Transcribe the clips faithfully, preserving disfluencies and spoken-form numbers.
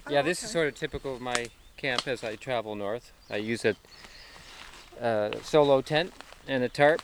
Yeah, this is sort of typical of my camp as I travel north. I use a uh, solo tent and a tarp.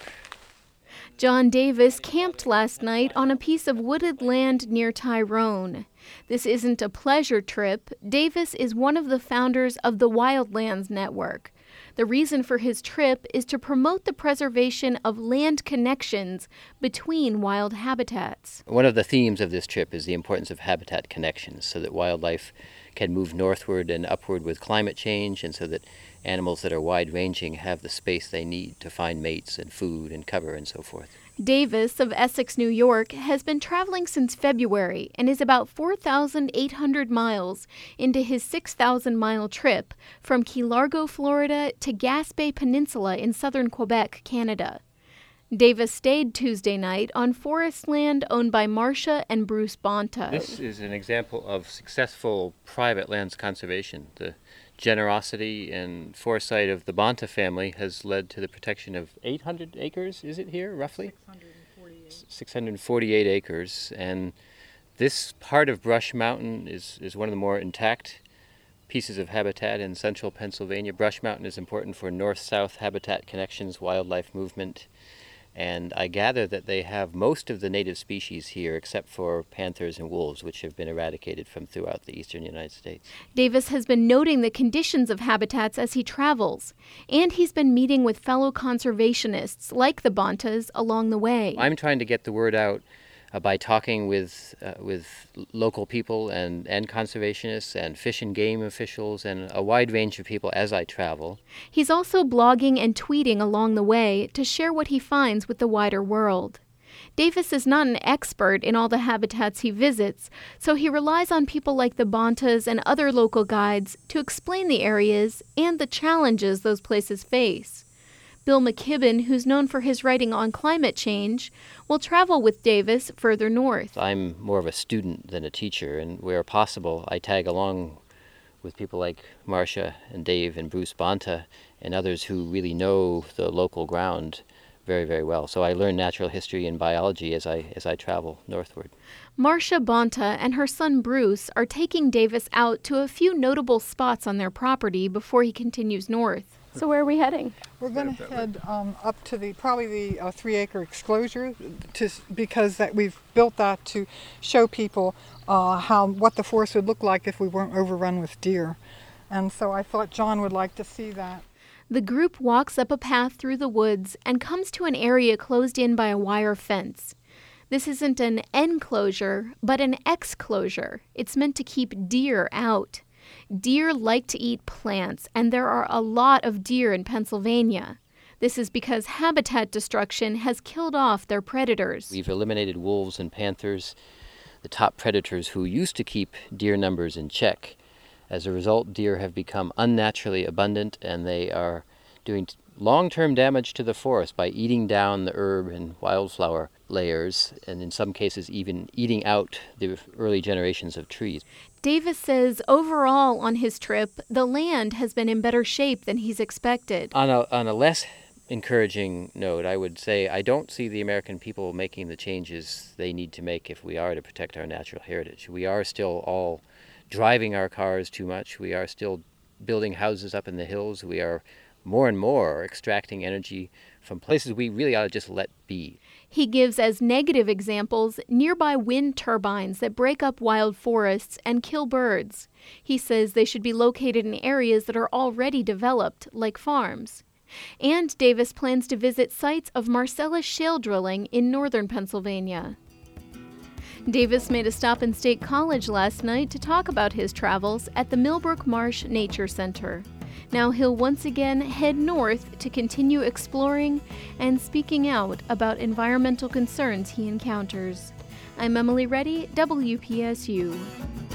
John Davis camped last night on a piece of wooded land near Tyrone. This isn't a pleasure trip. Davis is one of the founders of the Wildlands Network. The reason for his trip is to promote the preservation of land connections between wild habitats. One of the themes of this trip is the importance of habitat connections so that wildlife can move northward and upward with climate change, and so that animals that are wide-ranging have the space they need to find mates and food and cover and so forth. Davis of Essex, New York, has been traveling since February and is about four thousand eight hundred miles into his six thousand mile trip from Key Largo, Florida to Gaspé Peninsula in southern Quebec, Canada. Davis stayed Tuesday night on forest land owned by Marcia and Bruce Bonta. This is an example of successful private lands conservation. The generosity and foresight of the Bonta family has led to the protection of eight hundred acres, is it here, roughly? six hundred forty-eight. six hundred forty-eight acres. And this part of Brush Mountain is, is one of the more intact pieces of habitat in central Pennsylvania. Brush Mountain is important for north-south habitat connections, wildlife movement. And I gather that they have most of the native species here except for panthers and wolves, which have been eradicated from throughout the eastern United States. Davis has been noting the conditions of habitats as he travels, and he's been meeting with fellow conservationists like the Bontas along the way. I'm trying to get the word out uh, by talking with uh, with local people and, and conservationists and fish and game officials and a wide range of people as I travel. He's also blogging and tweeting along the way to share what he finds with the wider world. Davis is not an expert in all the habitats he visits, so he relies on people like the Bontas and other local guides to explain the areas and the challenges those places face. Bill McKibben, who's known for his writing on climate change, will travel with Davis further north. I'm more of a student than a teacher, and where possible, I tag along with people like Marcia and Dave and Bruce Bonta and others who really know the local ground very, very well. So I learn natural history and biology as I as I travel northward. Marcia Bonta and her son Bruce are taking Davis out to a few notable spots on their property before he continues north. So where are we heading? We're going to head um, up to the probably the uh, three-acre exclosure, to because that we've built that to show people uh, how what the forest would look like if we weren't overrun with deer, and so I thought John would like to see that. The group walks up a path through the woods and comes to an area closed in by a wire fence. This isn't an enclosure, but an exclosure. It's meant to keep deer out. Deer like to eat plants, and there are a lot of deer in Pennsylvania. This is because habitat destruction has killed off their predators. We've eliminated wolves and panthers, the top predators who used to keep deer numbers in check. As a result, deer have become unnaturally abundant, and they are doing long-term damage to the forest by eating down the herb and wildflower layers, and in some cases even eating out the early generations of trees. Davis says overall on his trip, the land has been in better shape than he's expected. On a, on a less encouraging note, I would say I don't see the American people making the changes they need to make if we are to protect our natural heritage. We are still all driving our cars too much. We are still building houses up in the hills. We are more and more extracting energy from places we really ought to just let be. He gives as negative examples nearby wind turbines that break up wild forests and kill birds. He says they should be located in areas that are already developed, like farms. And Davis plans to visit sites of Marcellus shale drilling in northern Pennsylvania. Davis made a stop in State College last night to talk about his travels at the Millbrook Marsh Nature Center. Now he'll once again head north to continue exploring and speaking out about environmental concerns he encounters. I'm Emily Reddy, W P S U.